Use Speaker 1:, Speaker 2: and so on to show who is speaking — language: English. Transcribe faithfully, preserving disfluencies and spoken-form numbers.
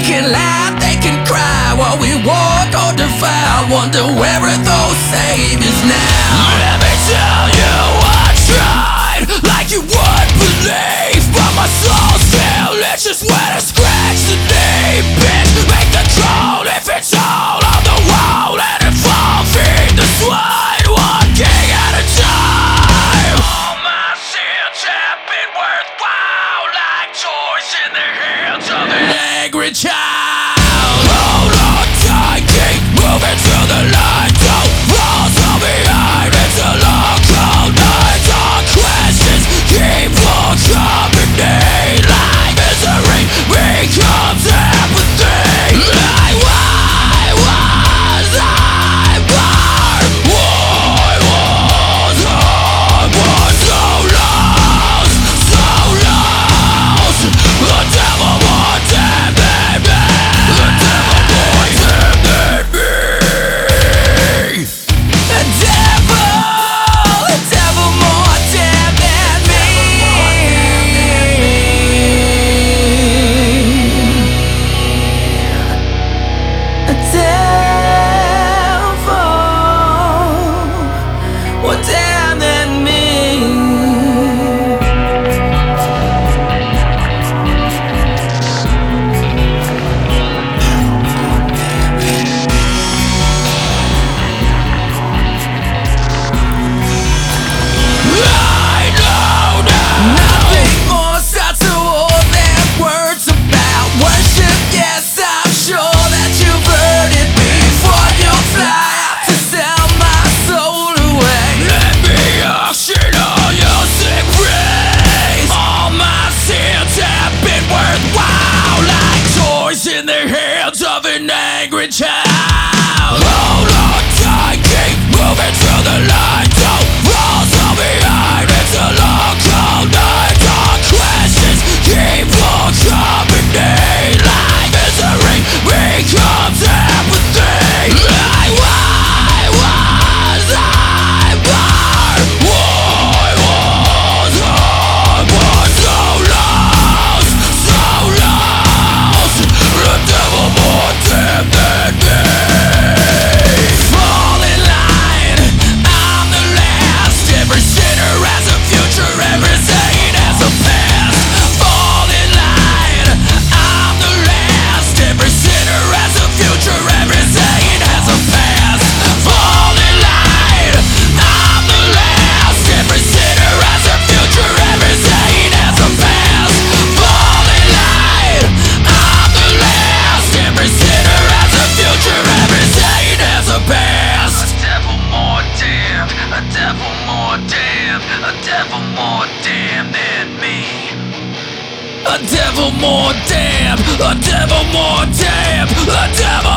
Speaker 1: can laugh, they can cry, what we want or defile. Wonder where are those saviors now? Let me tell you, I tried like you would believe, but my soul still itches when I scratch the knee. Bitch, make the call if it's all on the wall. Let it fall, feed the swine, one king at a time. All my sins have been worthwhile, like toys in the hands of an angry child. Hold on tight, keep moving to the light. Don't fall so behind, it's a long cold night. Dark questions keep on coming in, like misery becomes apathy. Like why was I born? Why was I born so lost, so lost? The devil more damned than me. The devil more damned than me. The devil, the devil more damned than me. The devil more damned than me. I know now nothing more starts to hold than words about worship. Yes, I'm sure that you've heard it before. You'll fly out to sell my soul away. Let me auction all your sick praise. All my sins have been worthwhile, like toys in the hands of an angry child. Hold on tight, keep moving to the light. Don't fall so behind, it's a long cold night. Dark questions keep on coming in, like misery becomes apathy. Like why was I born? Why was I born so lost, so lost? The devil more damned than me. Fall in line, I'm the last. Every sinner has a future, every saint has a past. Fall in line, I'm the last. Every sinner has a future, every saint has a past. Fall in line, I'm the last. Every sinner has a future, every saint has a past. Fall in line, I'm the last. Every sinner has a future, every saint has a past. A devil more damned, a devil more damned, a devil more damned than me. A devil more damned, a devil more damned, a devil